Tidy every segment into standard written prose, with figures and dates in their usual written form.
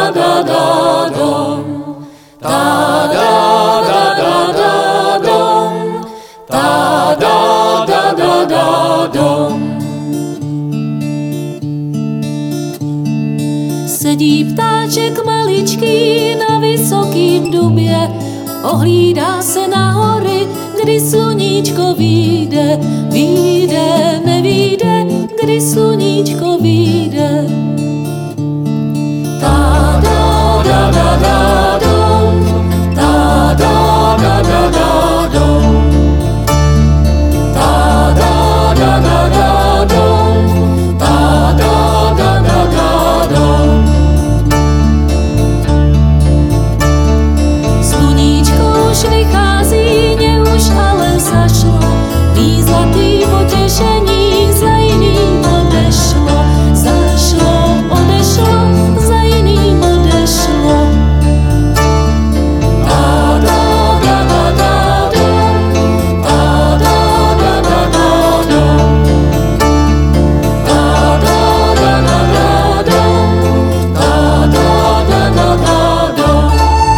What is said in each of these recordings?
da da dom, da da da da da dom, da da da da da dom. Sedí ptáček maličký na vysokým dubě, ohlídá se na hory, kdy sluníčko vyjde, vyjde, nevyjde, kdy sluníčko vyjde. Ta da da da da dom, ta da da da da dom, ta da da da da dom, ta da da da da dom. Sluníčko už vychází, mě už ale zašlo, mý zlatý potěšení za jiným odešlo, zašlo, odešlo, za jiným odešlo. Ta da da da da dom, ta da da da da dom, ta da da da da dom, ta da da da da dom.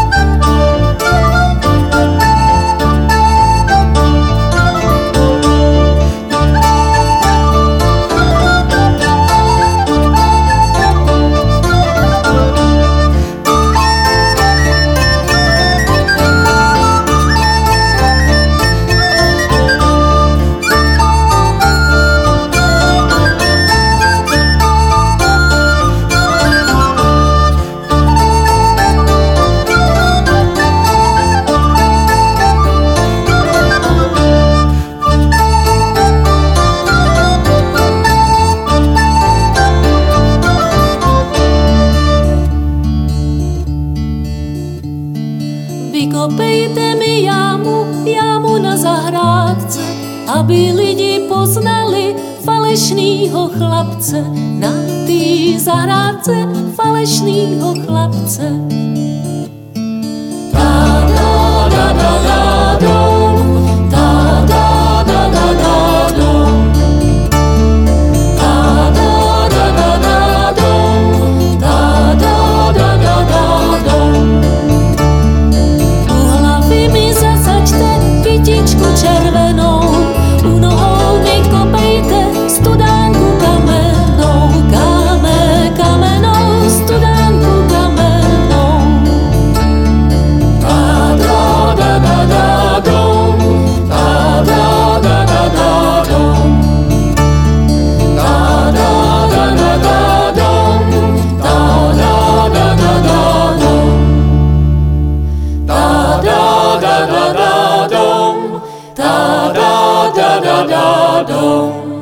Vykopejte mi jámu, jámu na zahrádce, aby lidi poznali falešnýho chlapce, na tý zahrádce falešnýho chlapce. Ta da da da da dom, ta da da da da dom, ta da da da da dom, ta da da da da dom. Vy mi zasaďte kytičku červenou, u nohou mi kopejte studánku kamennou, kamennou, studánku kamennou. Ta da da da da dom, ta da da da da dom, ta da da da da dom, ta da da da da dom, ta da da da da dom, ta da da da da dom.